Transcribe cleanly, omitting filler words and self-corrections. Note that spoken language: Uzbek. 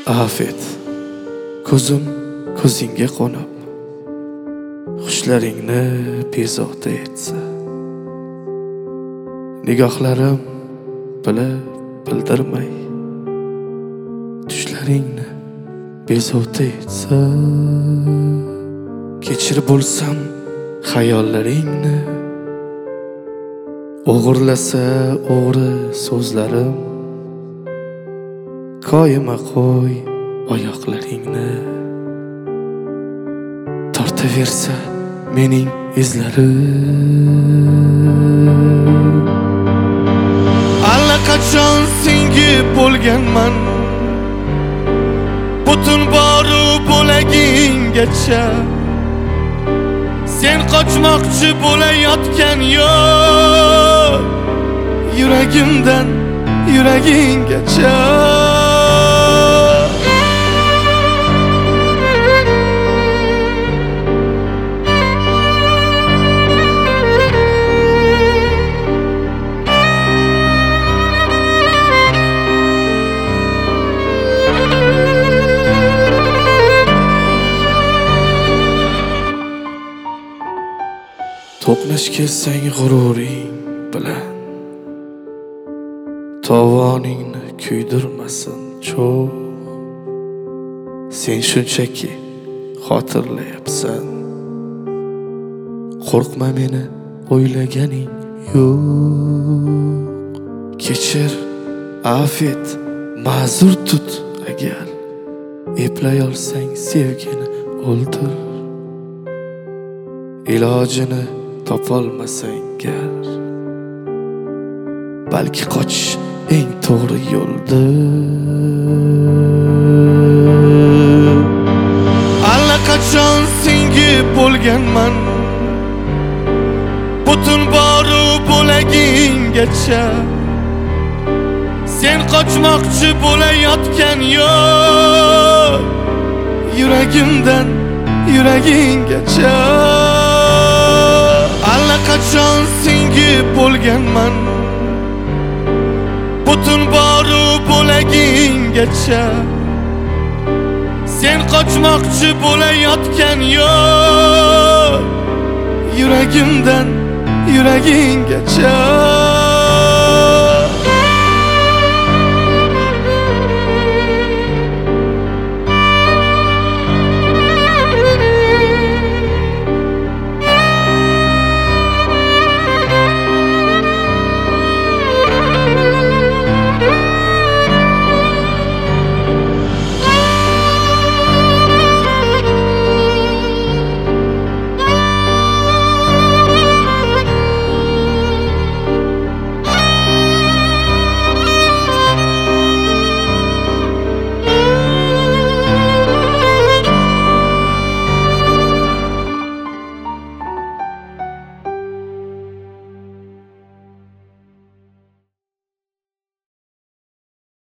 Afet, ko'zim ko'zingga qo'nib, xushlaringni bezovta etsa, nigohlarim bilib bildirmay tushlaringni bezovta etsa, kechir bo'lsam xayollaringni, o'g'irlasa o'g'ri so'zlarim, koyima qo'y oyoqlaringni, tortaversa mening izlarim. Allaqachon singib bo'lganman, butun boru bo'laginggacha. Sen qochmoqchi bo'layotgan yo'q, yuragimdan yuraginggacha. To'qnash kelsang g'ururing bilan, tovoningni kuydirmasin cho'g'. Sen shunchaki xotirlayapsan, qo'rqma meni o'ylaganing yo'q. Kechir, afet, ma'zur tut agar eplay olsang sevgini o'ldir. Ilojini topolmasang gar, balki qochish eng to'g'ri yo'ldir. Allaqachon singib bo'lganman, butun boru bo'laginggacha. Sen qochmoqchi bo'layotgan yo'q, yuragimdan yuraginggacha. Allaqachon singib bo'lganman, butun boru bo'laginggacha. Sen qochmoqchi bo'layotgan yo'q, yuragimdan yuraginggacha.